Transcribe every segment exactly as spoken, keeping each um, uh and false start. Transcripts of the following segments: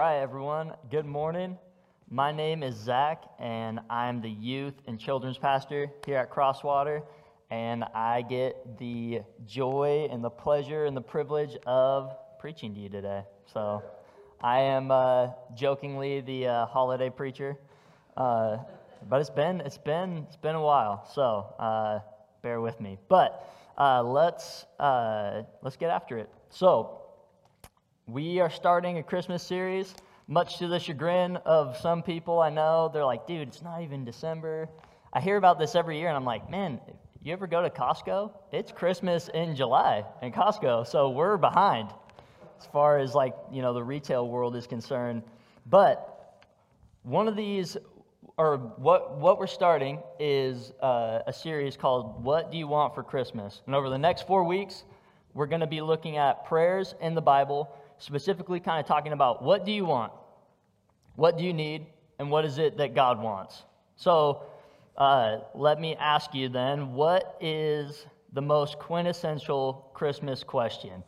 right, everyone. Good morning. My name is Zach, and I'm the youth and children's pastor here at Crosswater, and I get the joy and the pleasure and the privilege of preaching to you today. So I am uh, jokingly the uh, holiday preacher, uh, but it's been it's been it's been a while, so uh, bear with me. But uh, let's uh, let's get after it. So. We are starting a Christmas series, much to the chagrin of some people I know. They're like, dude, it's not even December. I hear about this every year, and I'm like, man, you ever go to Costco? It's Christmas in July in Costco, so we're behind as far as, like, you know, the retail world is concerned. But one of these, or what, what we're starting is uh, a series called What Do You Want for Christmas? And over the next four weeks, we're going to be looking at prayers in the Bible, specifically kind of talking about what do you want, what do you need, and what is it that God wants. So uh, let me ask you then, what is the most quintessential Christmas question?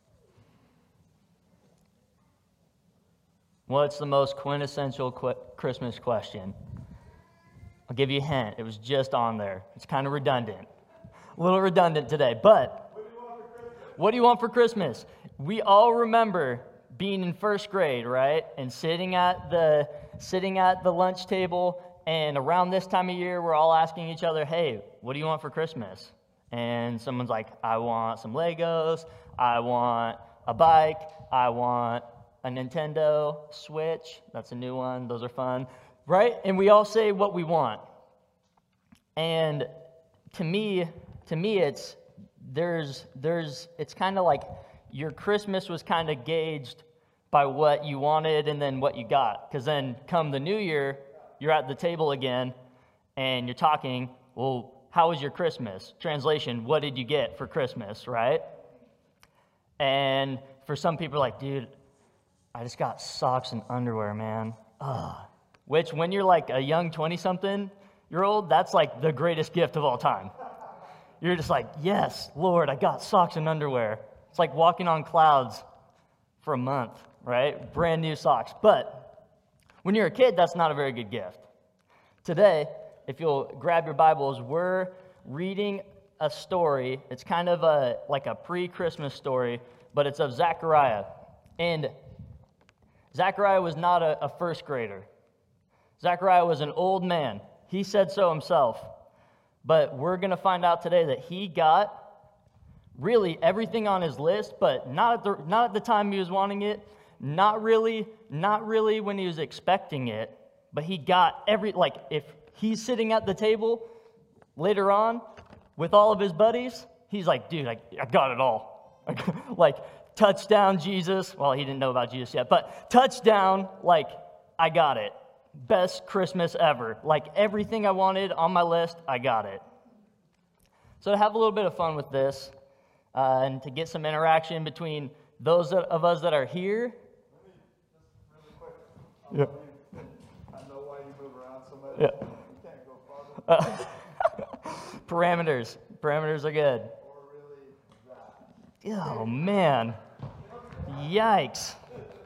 What's the most quintessential qu- Christmas question? I'll give you a hint. It was just on there. It's kind of redundant. A little redundant today, but what do you want for Christmas? We all remember being in first grade, right? And sitting at the sitting at the lunch table, and around this time of year, we're all asking each other, hey, what do you want for Christmas? And someone's like, I want some Legos, I want a bike, I want a Nintendo Switch. That's a new one. Those are fun, right? And we all say what we want. And to me, to me, it's There's, there's, it's kind of like your Christmas was kind of gauged by what you wanted and then what you got. Because then come the new year, you're at the table again and you're talking, well, how was your Christmas? Translation, what did you get for Christmas, right? And for some people, like, dude, I just got socks and underwear, man. Ugh. Which, when you're like a young twenty-something-year-old, that's like the greatest gift of all time. You're just like, yes, Lord, I got socks and underwear. It's like walking on clouds for a month, right? Brand new socks. But when you're a kid, that's not a very good gift. Today, if you'll grab your Bibles, we're reading a story. It's kind of a like a pre-Christmas story, but it's of Zechariah. And Zechariah was not a, a first grader. Zechariah was an old man. He said so himself. But we're going to find out today that he got really everything on his list, but not at the not at the time he was wanting it, not really, not really when he was expecting it, but he got every, like, if he's sitting at the table later on with all of his buddies, he's like, dude, I, I got it all. Like, touchdown, Jesus. Well, he didn't know about Jesus yet, but touchdown, like, I got it. Best Christmas ever. Like, everything I wanted on my list, I got it. So to have a little bit of fun with this, uh, and to get some interaction between those of us that are here. Yeah. I know why you move around so much. Yeah. You can't go farther. Uh, parameters. Parameters are good. Or really that. Oh, man. Yikes.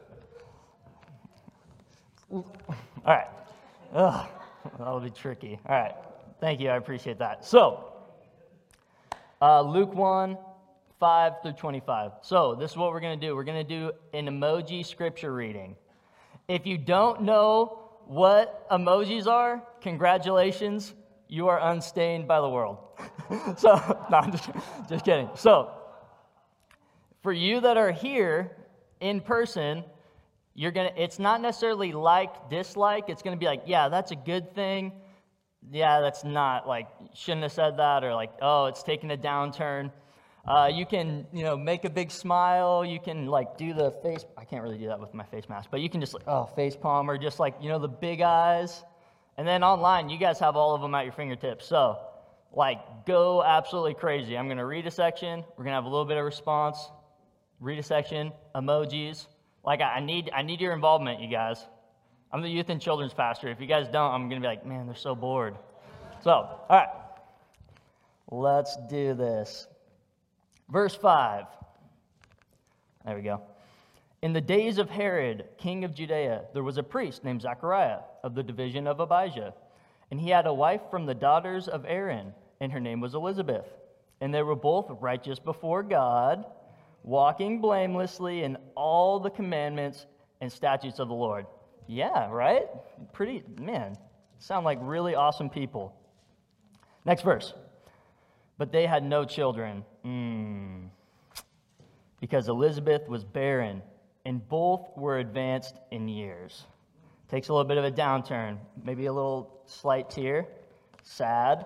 All right. Ugh, that'll be tricky. All right. Thank you. I appreciate that. So, uh, Luke one, five through twenty-five. So, this is what we're going to do. We're going to do an emoji scripture reading. If you don't know what emojis are, congratulations. You are unstained by the world. So, no, I'm just, just kidding. So, for you that are here in person, You're gonna. It's not necessarily like, dislike. It's going to be like, yeah, that's a good thing. Yeah, that's not, like, shouldn't have said that, or like, oh, it's taking a downturn. Uh, you can, you know, make a big smile. You can, like, do the face. I can't really do that with my face mask, but you can just, like, oh, face palm, or just, like, you know, the big eyes. And then online, you guys have all of them at your fingertips. So, like, go absolutely crazy. I'm going to read a section. We're going to have a little bit of response. Read a section, emojis. Like, I need I need your involvement, you guys. I'm the youth and children's pastor. If you guys don't, I'm going to be like, man, they're so bored. So, all right. Let's do this. Verse five. There we go. In the days of Herod, king of Judea, there was a priest named Zechariah of the division of Abijah. And he had a wife from the daughters of Aaron, and her name was Elizabeth. And they were both righteous before God, walking blamelessly in all the commandments and statutes of the Lord. Yeah, right? Pretty, man, sound like really awesome people. Next verse. But they had no children, mm. because Elizabeth was barren, and both were advanced in years. Takes a little bit of a downturn, maybe a little slight tear, sad.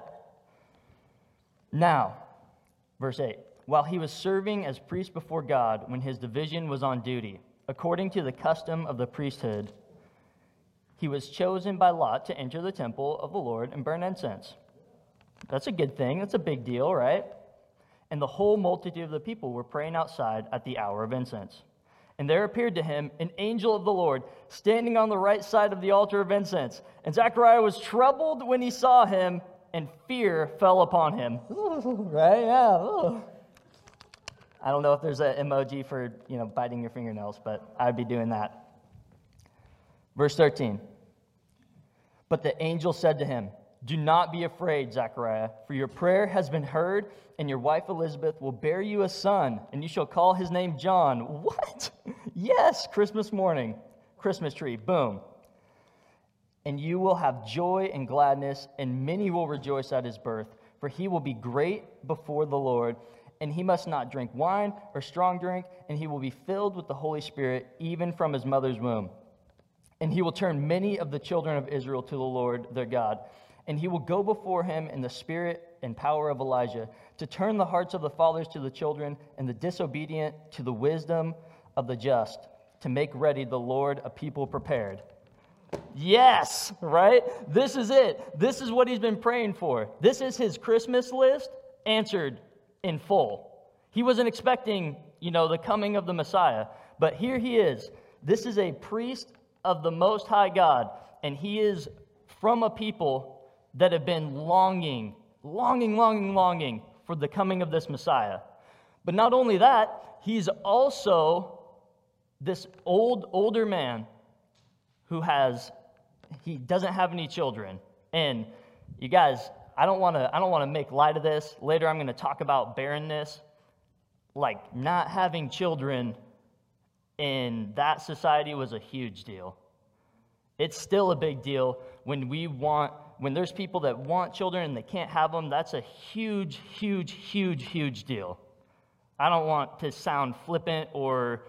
Now, verse eight. While he was serving as priest before God, when his division was on duty, according to the custom of the priesthood, he was chosen by lot to enter the temple of the Lord and burn incense. That's a good thing. That's a big deal, right? And the whole multitude of the people were praying outside at the hour of incense. And there appeared to him an angel of the Lord standing on the right side of the altar of incense. And Zechariah was troubled when he saw him, and fear fell upon him. Right? Yeah. Ooh. I don't know if there's an emoji for, you know, biting your fingernails, but I'd be doing that. Verse thirteen. But the angel said to him, "Do not be afraid, Zechariah, for your prayer has been heard, and your wife Elizabeth will bear you a son, and you shall call his name John." What? Yes, Christmas morning. Christmas tree, boom. "And you will have joy and gladness, and many will rejoice at his birth, for he will be great before the Lord, and he must not drink wine or strong drink, and he will be filled with the Holy Spirit, even from his mother's womb. And he will turn many of the children of Israel to the Lord their God. And he will go before him in the spirit and power of Elijah, to turn the hearts of the fathers to the children, and the disobedient to the wisdom of the just, to make ready the Lord a people prepared." Yes, right? This is it. This is what he's been praying for. This is his Christmas list answered in full. He wasn't expecting, you know, the coming of the Messiah, but here he is. This is a priest of the Most High God, and he is from a people that have been longing, longing, longing, longing for the coming of this Messiah. But not only that, he's also this old, older man who has, he doesn't have any children. And you guys, I don't want to, I don't want to make light of this. Later I'm going to talk about barrenness. Like, not having children in that society was a huge deal. It's still a big deal when we want, when there's people that want children and they can't have them. That's a huge, huge, huge, huge deal. I don't want to sound flippant or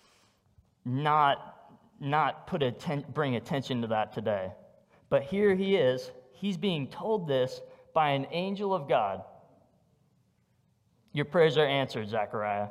not not put atten- bring attention to that today. But here he is. He's being told this by an angel of God. Your prayers are answered, Zechariah.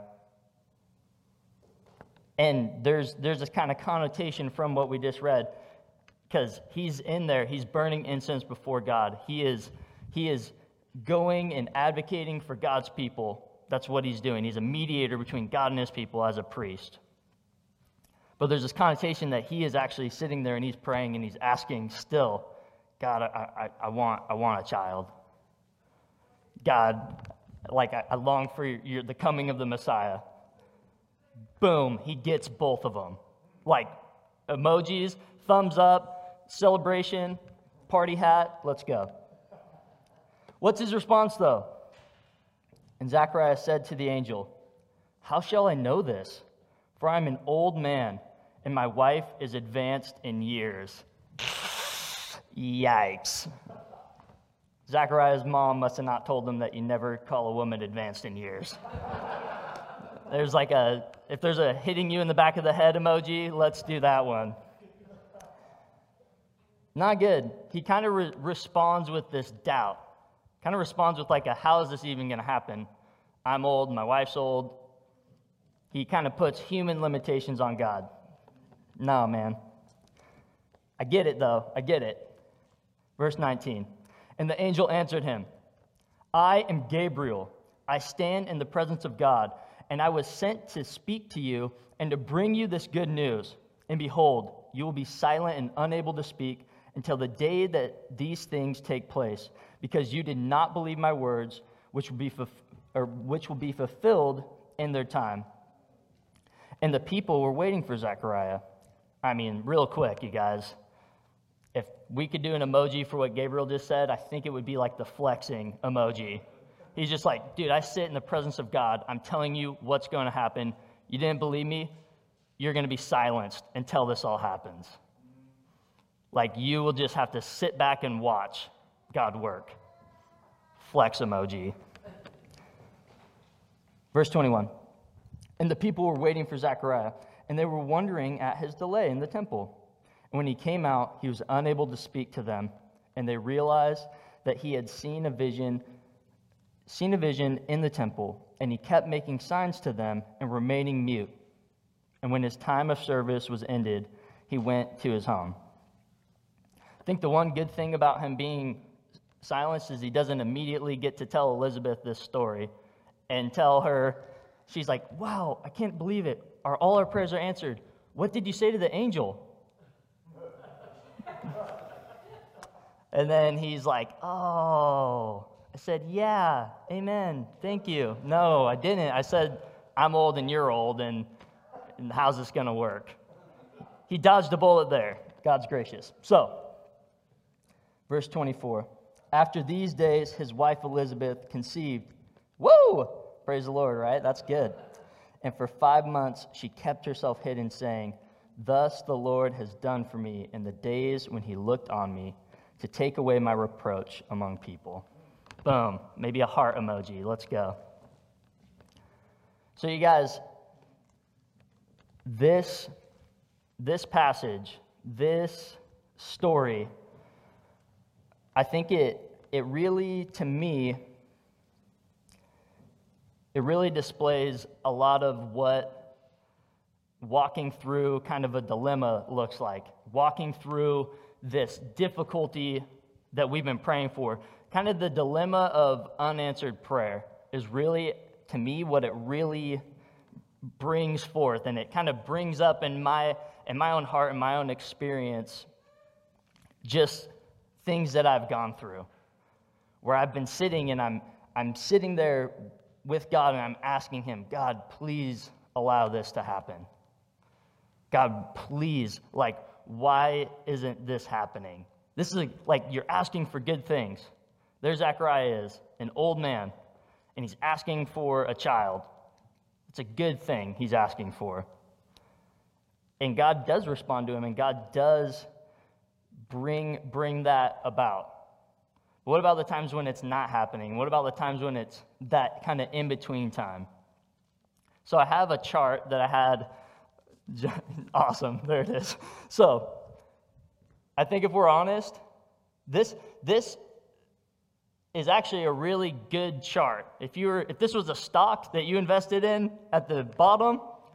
And there's there's this kind of connotation from what we just read, because he's in there, he's burning incense before God. He is he is going and advocating for God's people. That's what he's doing. He's a mediator between God and his people as a priest. But there's this connotation that he is actually sitting there and he's praying and he's asking still, God, I, I, I want I want a child. God, like I, I long for your, your, the coming of the Messiah. Boom, he gets both of them. Like emojis, thumbs up, celebration, party hat, let's go. What's his response though? And Zechariah said to the angel, "How shall I know this? For I'm an old man, and my wife is advanced in years." Yikes. Zechariah's mom must have not told him that you never call a woman advanced in years. There's like a, if there's a hitting you in the back of the head emoji, let's do that one. Not good. He kind of re- responds with this doubt. Kind of responds with like a, how is this even going to happen? I'm old, my wife's old. He kind of puts human limitations on God. No, man. I get it, though. I get it. Verse nineteen. And the angel answered him, "I am Gabriel. I stand in the presence of God, and I was sent to speak to you and to bring you this good news. And behold, you will be silent and unable to speak until the day that these things take place, because you did not believe my words, which will be, fulf- or which will be fulfilled in their time." And the people were waiting for Zechariah. I mean, real quick, you guys. If we could do an emoji for what Gabriel just said, I think it would be like the flexing emoji. He's just like, dude, I sit in the presence of God. I'm telling you what's going to happen. You didn't believe me? You're going to be silenced until this all happens. Like, you will just have to sit back and watch God work. Flex emoji. Verse twenty-one. And the people were waiting for Zechariah, and they were wondering at his delay in the temple. And when he came out, he was unable to speak to them, and they realized that he had seen a vision, seen a vision in the temple, and he kept making signs to them and remaining mute. And when his time of service was ended, he went to his home. I think the one good thing about him being silenced is he doesn't immediately get to tell Elizabeth this story and tell her, she's like, wow, I can't believe it. Our, all our prayers are answered. What did you say to the angel? And then he's like, oh, I said, yeah, amen, thank you. No, I didn't. I said, I'm old and you're old, and, and how's this going to work? He dodged a bullet there. God's gracious. So, verse twenty-four. After these days, his wife Elizabeth conceived. Woo! Praise the Lord, right? That's good. And for five months, she kept herself hidden, saying, thus the Lord has done for me in the days when he looked on me to take away my reproach among people. Boom. Maybe a heart emoji. Let's go. So you guys, this, this passage, this story, I think it it really, to me, it really displays a lot of what walking through kind of a dilemma looks like. Walking through this difficulty that we've been praying for. Kind of the dilemma of unanswered prayer is really, to me, what it really brings forth. And it kind of brings up in my in my own heart and my own experience just things that I've gone through. Where I've been sitting and I'm I'm sitting there with God and I'm asking him, God, please allow this to happen. God, please, like, why isn't this happening? This is like, like you're asking for good things. There Zechariah is, an old man, and he's asking for a child. It's a good thing he's asking for. And God does respond to him, and God does bring, bring that about. But what about the times when it's not happening? What about the times when it's that kind of in-between time? So I have a chart that I had. Awesome, there it is. So I think if we're honest, this this is actually a really good chart. If you were, if this was a stock that you invested in at the bottom,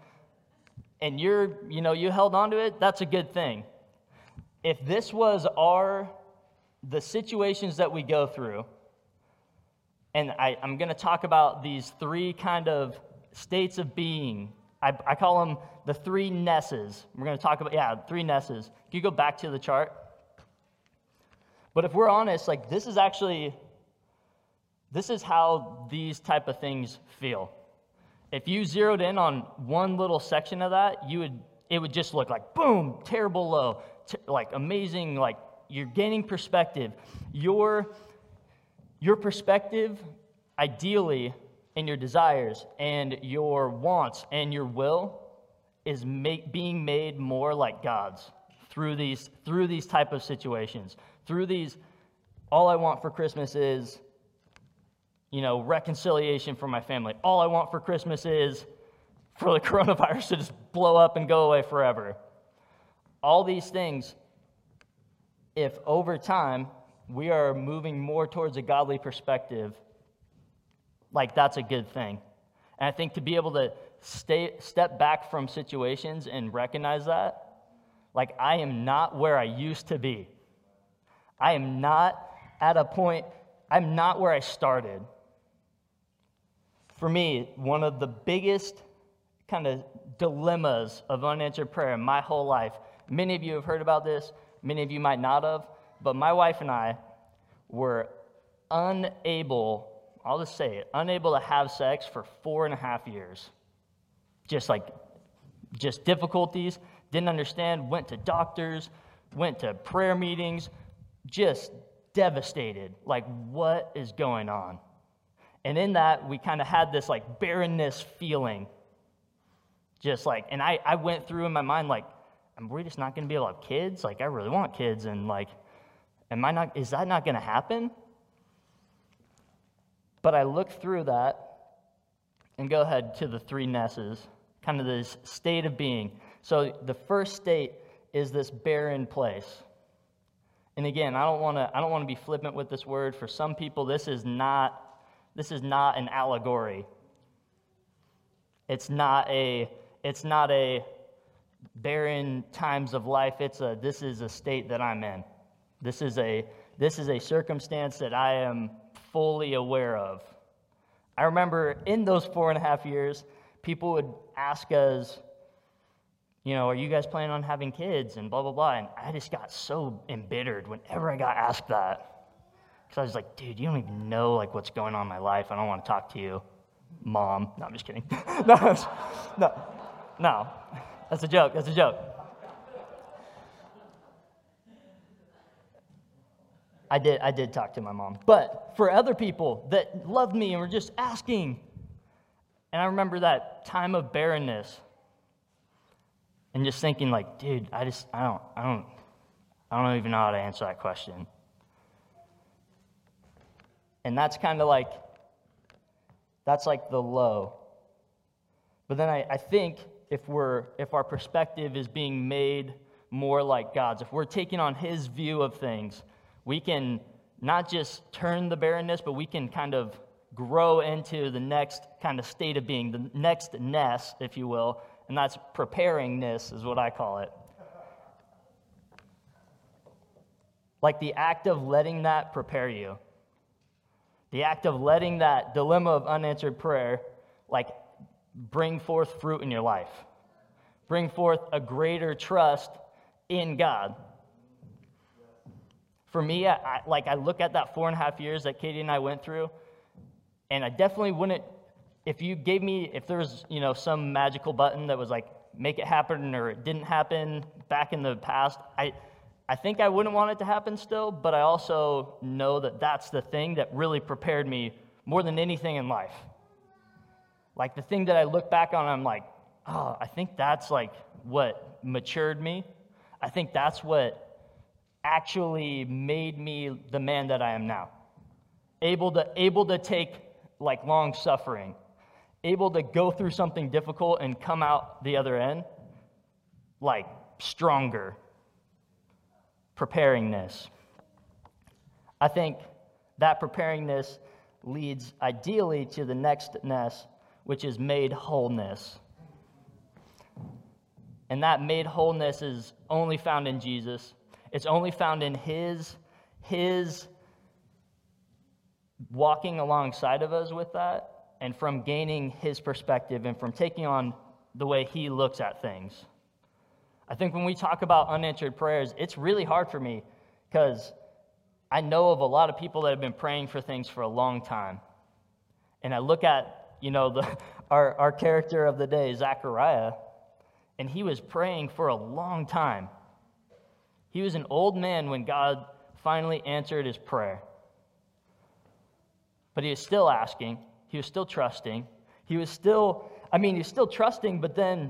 and you're, you know, you held on to it, that's a good thing. If this was our, the situations that we go through, and I, I'm going to talk about these three kind of states of being. I, I call them the three Nesses. We're going to talk about, yeah, three Nesses. Can you go back to the chart? But if we're honest, like, this is actually, this is how these type of things feel. If you zeroed in on one little section of that, you would, it would just look like, boom, terrible low, t- like amazing, like you're gaining perspective. Your, your perspective, ideally, and your desires and your wants and your will is make, being made more like God's through these through these type of situations. Through these, all I want for Christmas is, you know, reconciliation for my family. All I want for Christmas is for the coronavirus to just blow up and go away forever. All these things, if over time we are moving more towards a godly perspective, like, that's a good thing. And I think to be able to stay, step back from situations and recognize that, like, I am not where I used to be. I am not at a point, I'm not where I started. For me, one of the biggest kind of dilemmas of unanswered prayer in my whole life, many of you have heard about this, many of you might not have, but my wife and I were unable, I'll just say it, unable to have sex for four and a half years. Just like just difficulties, didn't understand, went to doctors, went to prayer meetings, just devastated. Like, what is going on? And in that, we kind of had this like barrenness feeling. Just like, and I, I went through in my mind, like, am we just not going to be able to have kids? Like, I really want kids. And like, am I not, is that not going to happen? But I look through that and go ahead to the three Nesses, kind of this state of being. So the first state is this barren place. And again, I don't want to I don't want to be flippant with this word. For some people, this is not this is not an allegory. It's not a it's not a barren times of life. It's a this is a state that I'm in. This is a this is a circumstance that I am fully aware of. I remember in those four and a half years, people would ask us, you know, are you guys planning on having kids and blah, blah, blah. And I just got so embittered whenever I got asked that. Because I was like, dude, you don't even know, like, what's going on in my life. I don't want to talk to you, Mom. No, I'm just kidding. no, no, no. That's a joke. That's a joke. I did, I did talk to my mom. But for other people that loved me and were just asking, and I remember that time of barrenness, and just thinking like, dude, I just, I don't, I don't, I don't even know how to answer that question. And that's kind of like, that's like the low. But then I, I think if we're, if our perspective is being made more like God's, if we're taking on His view of things, we can not just turn the barrenness, but we can kind of grow into the next kind of state of being, the next ness, if you will, and that's preparingness is what I call it. Like the act of letting that prepare you. The act of letting that dilemma of unanswered prayer, like, bring forth fruit in your life. Bring forth a greater trust in God. For me, I, I, like I look at that four and a half years that Katie and I went through, and I definitely wouldn't, if you gave me, if there was, you know, some magical button that was like, make it happen or it didn't happen back in the past, I, I think I wouldn't want it to happen still, but I also know that that's the thing that really prepared me more than anything in life. Like the thing that I look back on, I'm like, oh, I think that's like what matured me. I think that's what actually made me the man that I am now. Able to able to take like long suffering, able to go through something difficult and come out the other end like stronger. Preparingness. I think that preparingness leads ideally to the next ness, which is made wholeness. And that made wholeness is only found in Jesus. It's only found in his, his walking alongside of us with that, and from gaining his perspective and from taking on the way he looks at things. I think when we talk about unanswered prayers, it's really hard for me because I know of a lot of people that have been praying for things for a long time. And I look at, you know, the our, our character of the day, Zechariah, and he was praying for a long time. He was an old man when God finally answered his prayer. But he was still asking. He was still trusting. He was still, I mean, he was still trusting, but then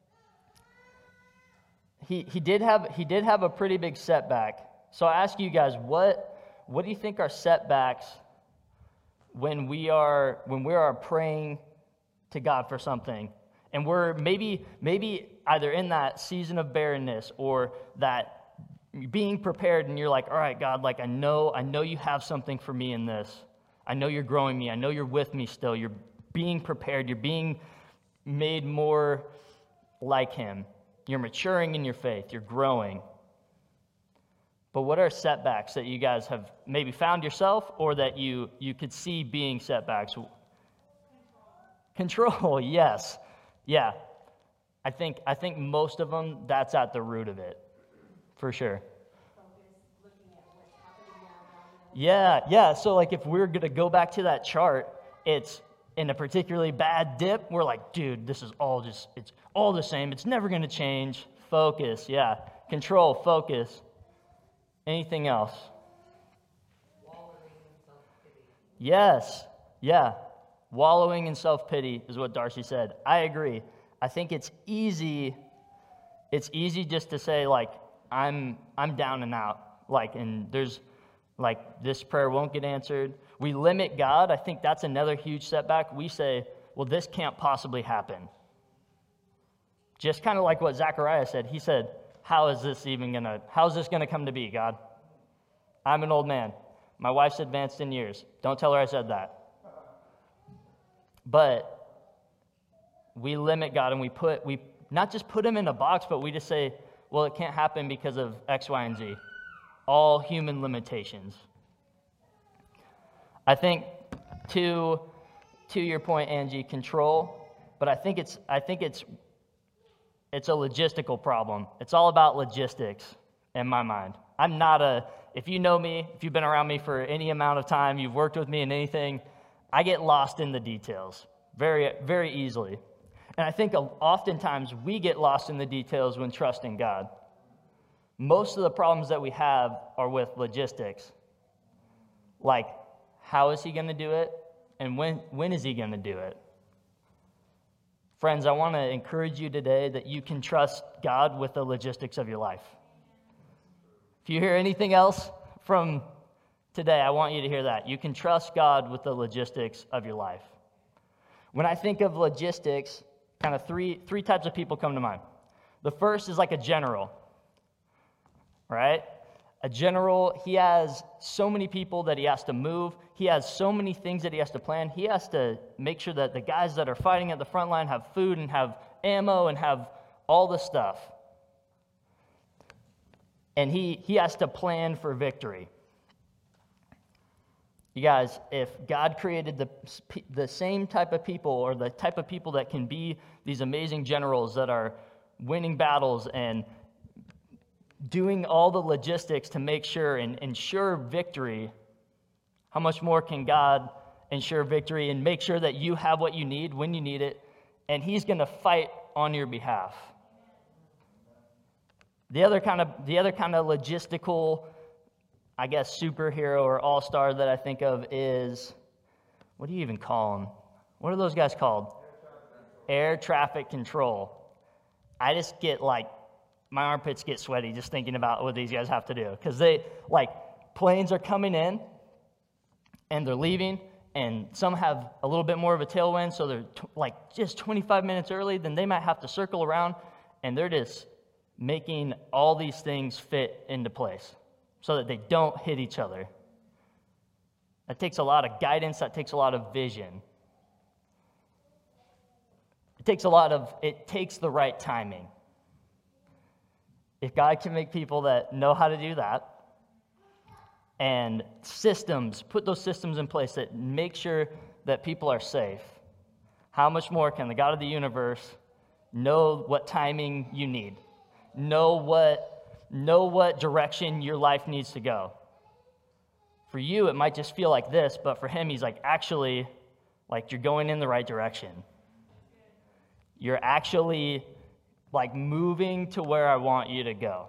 he he did have he did have a pretty big setback. So I ask you guys, what what do you think are setbacks when we are when we are praying to God for something? And we're maybe maybe either in that season of barrenness or that being prepared, and you're like, all right, God, like I know, I know you have something for me in this. I know you're growing me. I know you're with me still. You're being prepared. You're being made more like him. You're maturing in your faith. You're growing. But what are setbacks that you guys have maybe found yourself or that you, you could see being setbacks? Control. Control, yes. Yeah. I think I think most of them, that's at the root of it, for sure. Yeah, yeah. So like if we're going to go back to that chart, it's in a particularly bad dip, we're like, dude, this is all just, it's all the same. It's never going to change. Focus, yeah. Control, focus. Anything else? Wallowing in self-pity. Yes, yeah. Wallowing in self-pity is what Darcy said. I agree. I think it's easy, it's easy just to say, like, I'm I'm down and out. Like, and there's, like, this prayer won't get answered. We limit God. I think that's another huge setback. We say, well, this can't possibly happen. Just kind of like what Zechariah said. He said, how is this even going to, how is this going to come to be, God? I'm an old man. My wife's advanced in years. Don't tell her I said that. But we limit God, and we put, we not just put him in a box, but we just say, well, it can't happen because of X, Y, and Z. All human limitations. I think to to your point, Angie, control, but I think it's I think it's it's a logistical problem. It's all about logistics in my mind. I'm not a if you know me, if you've been around me for any amount of time, you've worked with me in anything, I get lost in the details very very easily. And I think oftentimes we get lost in the details when trusting God. Most of the problems that we have are with logistics. Like, how is he going to do it? And when when is he going to do it? Friends, I want to encourage you today that you can trust God with the logistics of your life. If you hear anything else from today, I want you to hear that. You can trust God with the logistics of your life. When I think of logistics, kind of three three types of people come to mind. The first is like a general, right? A general, he has so many people that he has to move. He has so many things that he has to plan. He has to make sure that the guys that are fighting at the front line have food and have ammo and have all the stuff. And he, he has to plan for victory. You guys, if God created the, the same type of people, or the type of people that can be these amazing generals that are winning battles and doing all the logistics to make sure and ensure victory, how much more can God ensure victory and make sure that you have what you need when you need it, and he's going to fight on your behalf? The other kind of the other kind of logistical, I guess, superhero or all-star that I think of is, what do you even call them? What are those guys called? Air traffic control. I just get like, my armpits get sweaty just thinking about what these guys have to do. Because they, like, planes are coming in and they're leaving, and some have a little bit more of a tailwind, so they're t- like just twenty-five minutes early, then they might have to circle around, and they're just making all these things fit into place so that they don't hit each other. That takes a lot of guidance. That takes a lot of vision. It takes a lot of, it takes the right timing. If God can make people that know how to do that, and systems, put those systems in place that make sure that people are safe, how much more can the God of the universe know what timing you need? Know what, know what direction your life needs to go. For you, it might just feel like this, but for him, he's like, actually, like, you're going in the right direction. You're actually like moving to where I want you to go.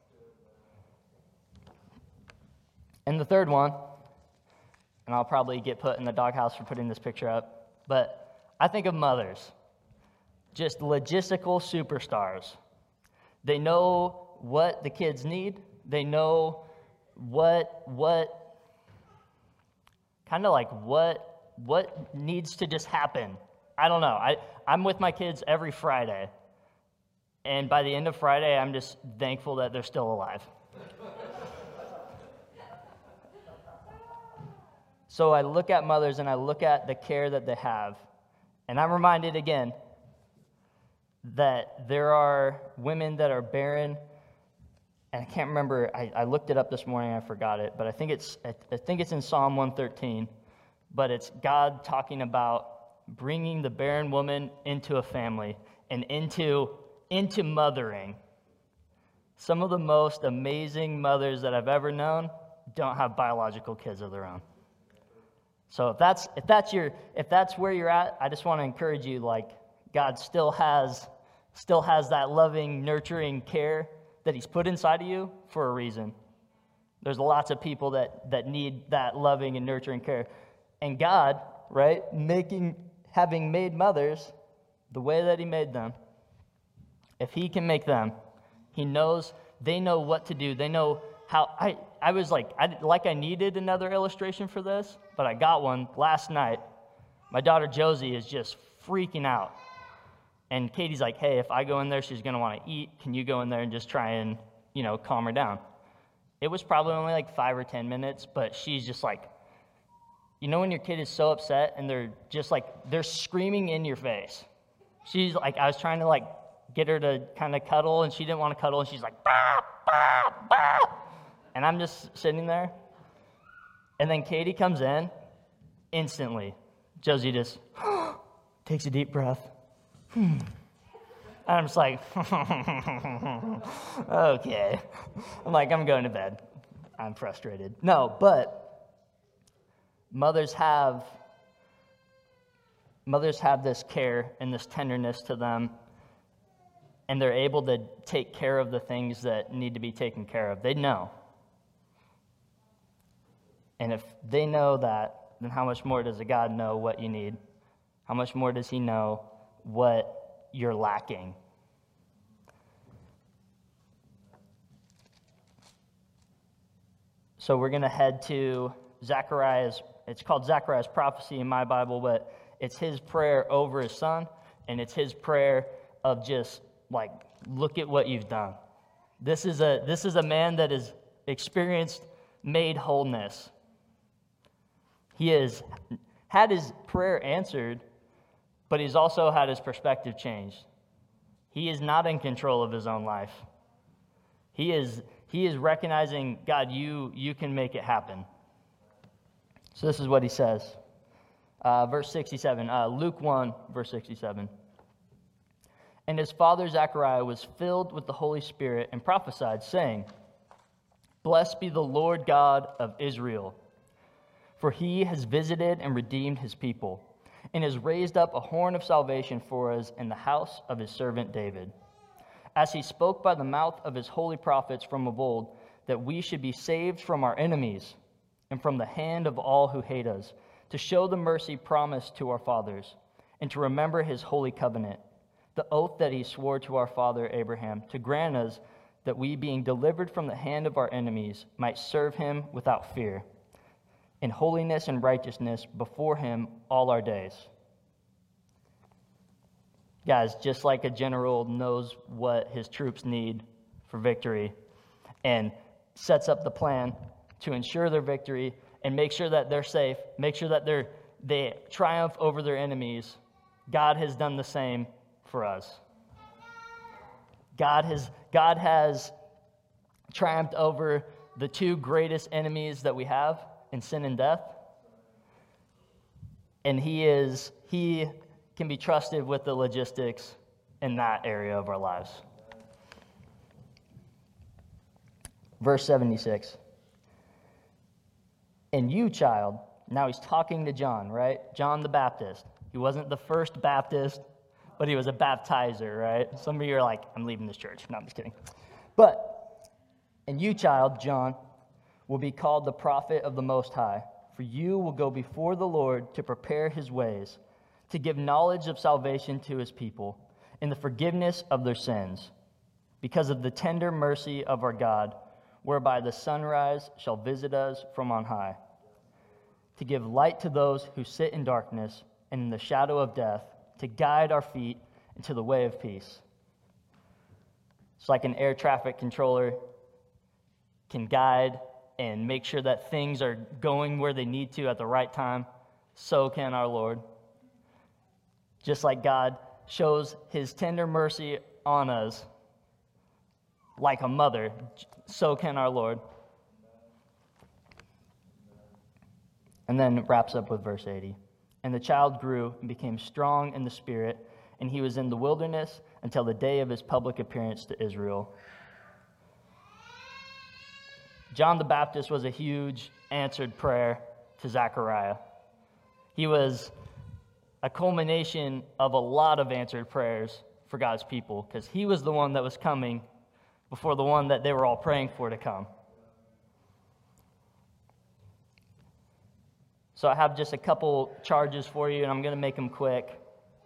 And the third one, and I'll probably get put in the doghouse for putting this picture up, but I think of mothers, just logistical superstars. They know what the kids need. They know what, what, kind of like what, what needs to just happen. I don't know. I, I'm with my kids every Friday. And by the end of Friday, I'm just thankful that they're still alive. So I look at mothers and I look at the care that they have. And I'm reminded again that there are women that are barren. And I can't remember, I, I looked it up this morning, I forgot it. But I think it's I, I think it's in Psalm one thirteen. But it's God talking about bringing the barren woman into a family and into into mothering. Some of the most amazing mothers that I've ever known don't have biological kids of their own. So if that's if that's your if that's where you're at, I just want to encourage you, like, God still has still has that loving, nurturing care that he's put inside of you for a reason. There's lots of people that that need that loving and nurturing care. And God, right, making having made mothers the way that he made them, if he can make them, he knows they know what to do. They know how. I, I was like, I, like I needed another illustration for this, but I got one last night. My daughter Josie is just freaking out. And Katie's like, hey, if I go in there, she's going to want to eat. Can you go in there and just try and, you know, calm her down? It was probably only like five or ten minutes, but she's just like, you know when your kid is so upset and they're just like, they're screaming in your face. She's like, I was trying to like get her to kind of cuddle, and she didn't want to cuddle, and she's like, bah, bah, bah. And I'm just sitting there. And then Katie comes in instantly. Josie just takes a deep breath. Hmm. And I'm just like, okay. I'm like, I'm going to bed. I'm frustrated. No, but mothers have mothers have this care and this tenderness to them, and they're able to take care of the things that need to be taken care of. They know. And if they know that, then how much more does a God know what you need? How much more does he know what you're lacking? So we're going to head to Zechariah's, it's called Zechariah's prophecy in my Bible, but it's his prayer over his son, and it's his prayer of just like, look at what you've done. This is a this is a man that has experienced made wholeness. He has had his prayer answered, but he's also had his perspective changed. He is not in control of his own life. He is he is recognizing, God, you you can make it happen. So this is what he says. Uh, verse sixty-seven, uh, Luke one, verse sixty-seven. And his father Zechariah was filled with the Holy Spirit and prophesied, saying, Blessed be the Lord God of Israel, for he has visited and redeemed his people, and has raised up a horn of salvation for us in the house of his servant David, as he spoke by the mouth of his holy prophets from of old, that we should be saved from our enemies and from the hand of all who hate us, to show the mercy promised to our fathers, and to remember his holy covenant, the oath that he swore to our father Abraham, to grant us that we, being delivered from the hand of our enemies, might serve him without fear, in holiness and righteousness before him all our days. Guys, just like a general knows what his troops need for victory and sets up the plan to ensure their victory and make sure that they're safe, make sure that they're, they triumph over their enemies, God has done the same for us. God has, God has triumphed over the two greatest enemies that we have in sin and death. And he is he can be trusted with the logistics in that area of our lives. Verse seventy-six. And you, child, now he's talking to John, right? John the Baptist. He wasn't the first Baptist, but he was a baptizer, right? Some of you are like, I'm leaving this church. No, I'm just kidding. But, and you, child, John, will be called the prophet of the Most High, for you will go before the Lord to prepare his ways, to give knowledge of salvation to his people, and the forgiveness of their sins, because of the tender mercy of our God, whereby the sunrise shall visit us from on high, to give light to those who sit in darkness and in the shadow of death, to guide our feet into the way of peace. It's like an air traffic controller can guide and make sure that things are going where they need to at the right time. So can our Lord. Just like God shows his tender mercy on us like a mother, so can our Lord. And then it wraps up with verse eighty. And the child grew and became strong in the spirit, and he was in the wilderness until the day of his public appearance to Israel. John the Baptist was a huge answered prayer to Zechariah. He was a culmination of a lot of answered prayers for God's people, because he was the one that was coming before the one that they were all praying for to come. So I have just a couple charges for you, and I'm going to make them quick.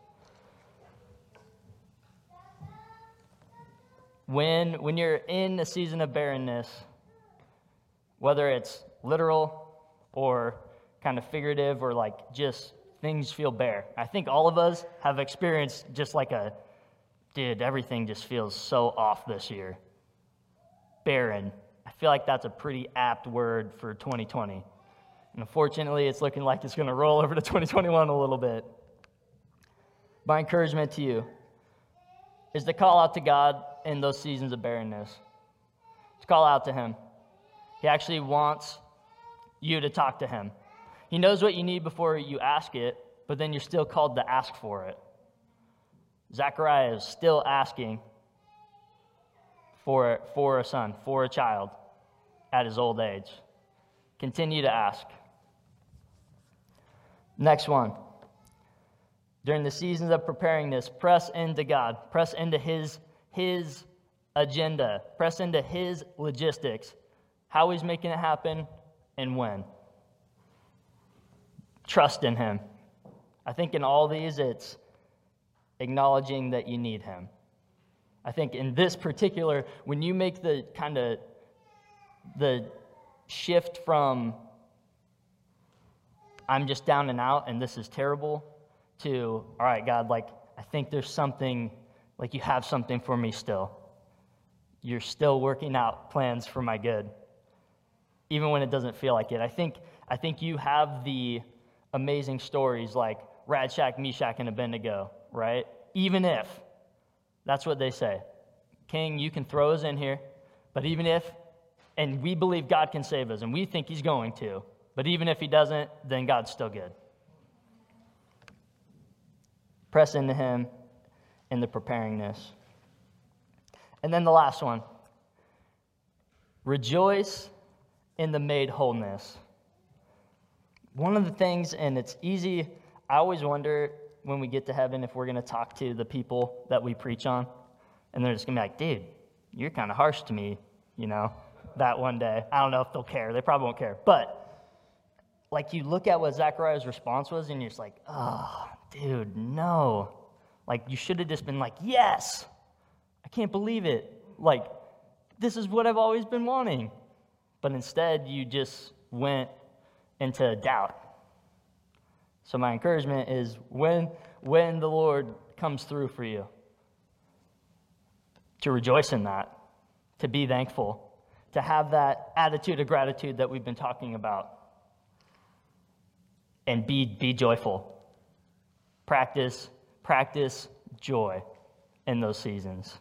When, when you're in a season of barrenness, whether it's literal or kind of figurative or like just things feel bare, I think all of us have experienced just like a, dude, everything just feels so off this year. Barren. I feel like that's a pretty apt word for twenty twenty. And unfortunately, it's looking like it's going to roll over to twenty twenty-one a little bit. My encouragement to you is to call out to God in those seasons of barrenness. To call out to him. He actually wants you to talk to him. He knows what you need before you ask it, but then you're still called to ask for it. Zechariah is still asking for, for a son, for a child at his old age. Continue to ask. Next one. During the seasons of preparing this, press into God. Press into his, his agenda. Press into his logistics. How he's making it happen and when. Trust in him. I think in all these, it's acknowledging that you need him. I think in this particular, when you make the kind of the shift from I'm just down and out and this is terrible to, all right, God, like, I think there's something, like you have something for me still. You're still working out plans for my good, even when it doesn't feel like it. I think, I think you have the amazing stories like Radshak, Meshach, and Abednego, right? Even if, that's what they say. King, you can throw us in here, but even if, and we believe God can save us, and we think he's going to, but even if he doesn't, then God's still good. Press into him in the preparingness. And then the last one. Rejoice in the made wholeness. One of the things, and it's easy, I always wonder when we get to heaven if we're going to talk to the people that we preach on, and they're just going to be like, dude, you're kind of harsh to me, you know, that one day. I don't know if they'll care. They probably won't care. But, like, you look at what Zechariah's response was, and you're just like, oh, dude, no. Like, you should have just been like, yes, I can't believe it. Like, this is what I've always been wanting. But instead, you just went into doubt. So my encouragement is when, when the Lord comes through for you, to rejoice in that, to be thankful, to have that attitude of gratitude that we've been talking about, and be, be joyful. Practice, practice joy in those seasons.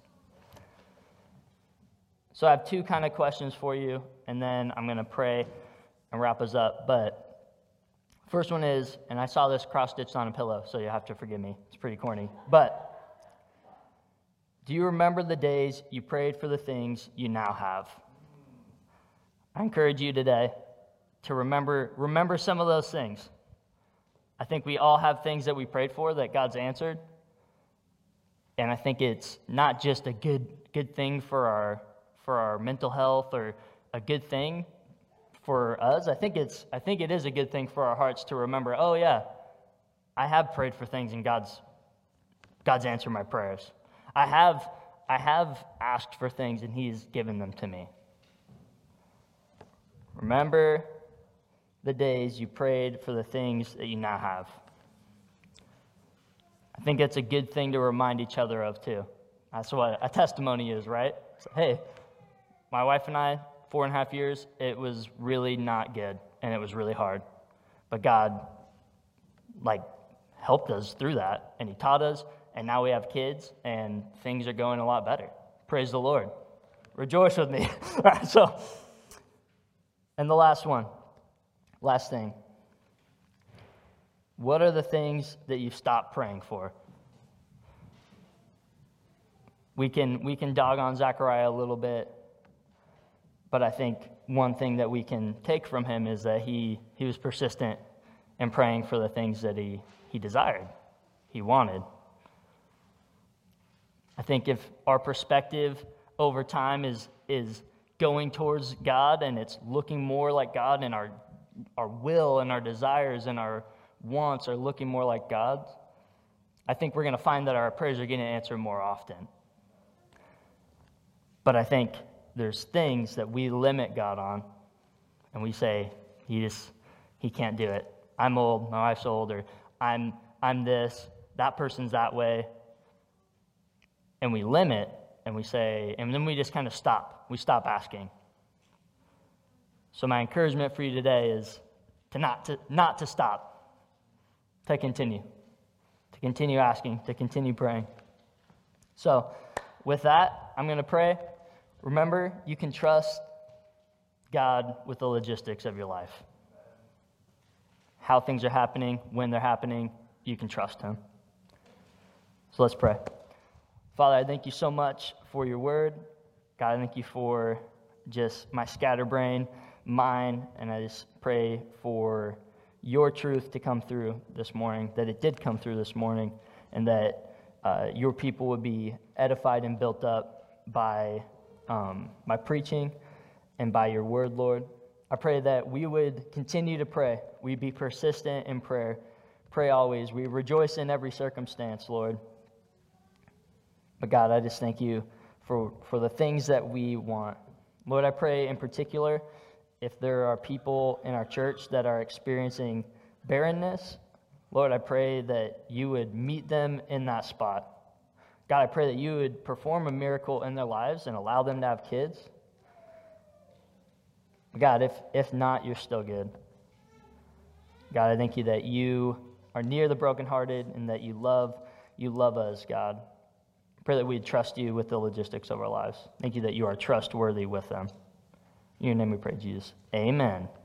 So I have two kind of questions for you, and then I'm going to pray and wrap us up. But first one is, and I saw this cross-stitched on a pillow, so you have to forgive me. It's pretty corny. But do you remember the days you prayed for the things you now have? I encourage you today to remember, remember some of those things. I think we all have things that we prayed for that God's answered. And I think it's not just a good good thing for our for our mental health or a good thing for us. I think it's I think it is a good thing for our hearts to remember, oh yeah, I have prayed for things and God's God's answered my prayers. I have I have asked for things and he's given them to me. Remember the days you prayed for the things that you now have. I think it's a good thing to remind each other of too. That's what a testimony is, right? So, hey, my wife and I, four and a half years, it was really not good and it was really hard. But God, like, helped us through that and he taught us, and now we have kids and things are going a lot better. Praise the Lord. Rejoice with me. All right, so, and the last one. Last thing. What are the things that you've stopped praying for? We can we can dog on Zechariah a little bit, but I think one thing that we can take from him is that he, he was persistent and praying for the things that he, he desired, he wanted. I think if our perspective over time is is going towards God and it's looking more like God, and our our will and our desires and our wants are looking more like God's, I think we're going to find that our prayers are getting answered more often. But I think there's things that we limit God on, and we say, he just, he can't do it. I'm old, my wife's old, or I'm, I'm this, that person's that way. And we limit, and we say, and then we just kind of stop. We stop asking. So my encouragement for you today is to not to not to stop, to continue, to continue asking, to continue praying. So with that, I'm going to pray. Remember, you can trust God with the logistics of your life. How things are happening, when they're happening, you can trust him. So let's pray. Father, I thank you so much for your word. God, I thank you for just my scatterbrain, mine, and I just pray for your truth to come through this morning, that it did come through this morning, and that uh, your people would be edified and built up by um, my preaching and by your word, Lord. I pray that we would continue to pray. We be persistent in prayer. Pray always. We rejoice in every circumstance, Lord. But God, I just thank you for, for the things that we want. Lord, I pray in particular, if there are people in our church that are experiencing barrenness, Lord, I pray that you would meet them in that spot. God, I pray that you would perform a miracle in their lives and allow them to have kids. God, if, if not, you're still good. God, I thank you that you are near the brokenhearted and that you love, you love us, God. I pray that we'd trust you with the logistics of our lives. Thank you that you are trustworthy with them. In your name we pray, Jesus. Amen.